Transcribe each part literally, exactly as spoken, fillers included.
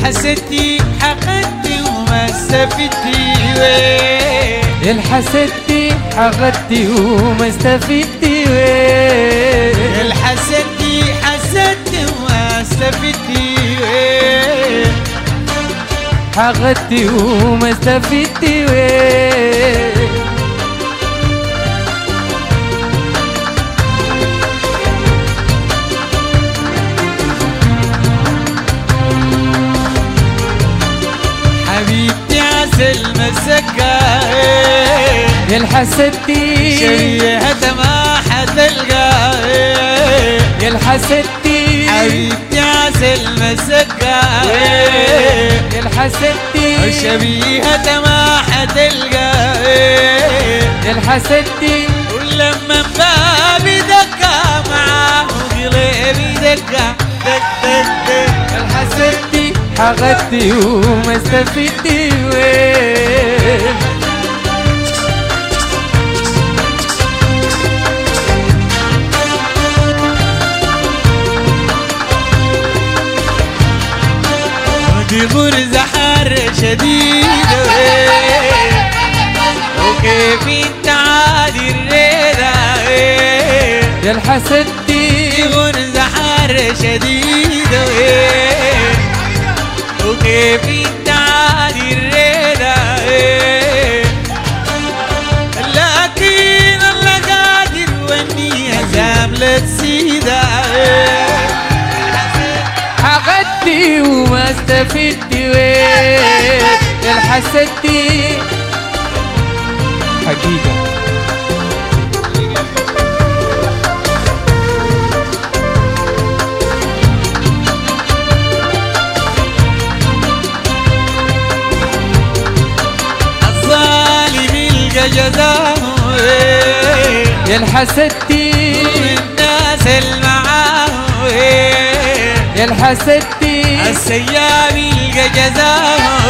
الحسدتي حقدتي وما استفدتي وين الحسدتي حقدتي وما استفدتي وين الحسدتي حسدتي وما استفدتي وين حقدتي وما استفدتي وين حبيبتي عسل مسكة الحسدتي شبيهة ما حتلقى الحسدتي حبيبتي عسل مسكة الحسدتي شبيهة ما حتلقى الحسدتي ولما بابي دكا معاه قلبي دكا دك دك دك الحسدتي حقدتي وما استفدتي وين دي غرزة حر شديد وكيف انت عادي الرضا يا الحسدتي دي غرزة حر شديد وكيف انت عادي الرضا لكن الله قادر والنية زاملة سيدة حقدتي وما استفدتي وين الحسدتي حقيقة الظالم يلقى جزاه الحسدتي والناس اللي معاه الحسدتي السياب يلقى جزاه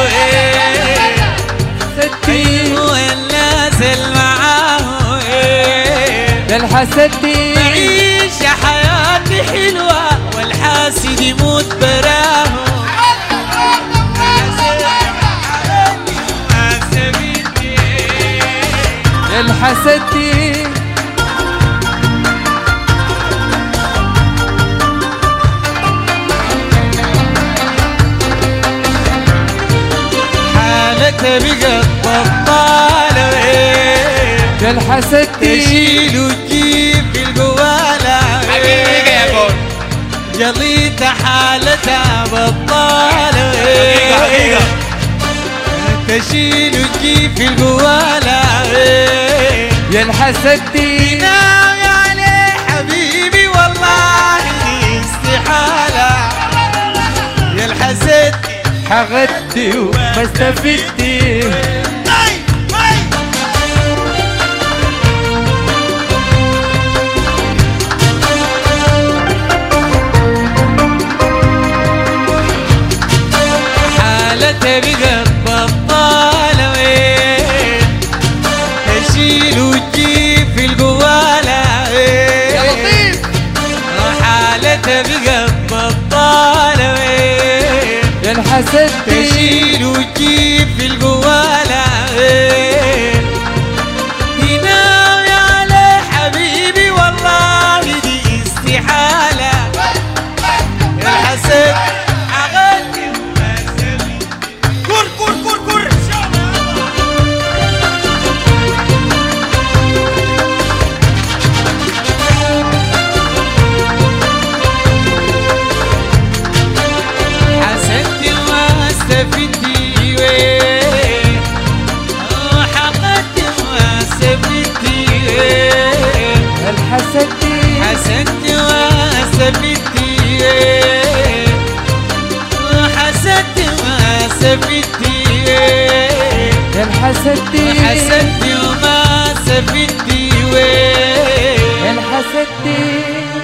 الحسدتي والناس اللي معاه الحسدتي معيش حياتي حلوة والحاسد يموت براه الحسدتي حالتها بقت بطالة الحسدتي تشيل وتجيب في القوالة حقيقة يا بول جليتها حالتها بطالة حقيقة تشيل وتجيب في القوالة يا الحسدتي ناوي عليه حبيبي والله استحالة يا الحسدتي حقدتي وما استفدتي حالتها بقت بطالة تشيل وتجيب في القوالة يا لطيف حالتها بقت بطالة يا الحسدتي تشيل وتجيب في القوالة ناوي على حبيبي والله دي استحالة الحسد عغلي وما سبي كر كر كر كر حسدت وما استفدتي وين حقدت وما استفدتي وين الحسدتي حسدت وما استفدتي وين حسدت وما استفدتي وين يا الحسدتي حسدت وما استفدتي وين الحسدتي